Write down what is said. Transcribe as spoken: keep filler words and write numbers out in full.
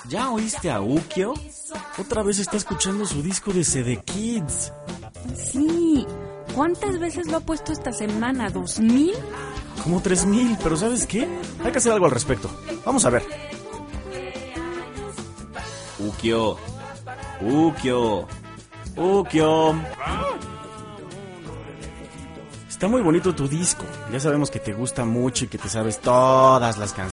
¿Ya oíste a Ukio? Otra vez está escuchando su disco de C D Kids. Sí. ¿Cuántas veces lo ha puesto esta semana? ¿Dos mil? Como tres mil, pero ¿sabes qué? Hay que hacer algo al respecto. Vamos a ver. Ukio. Ukio. Ukio. Está muy bonito tu disco. Ya sabemos que te gusta mucho y que te sabes todas las canciones.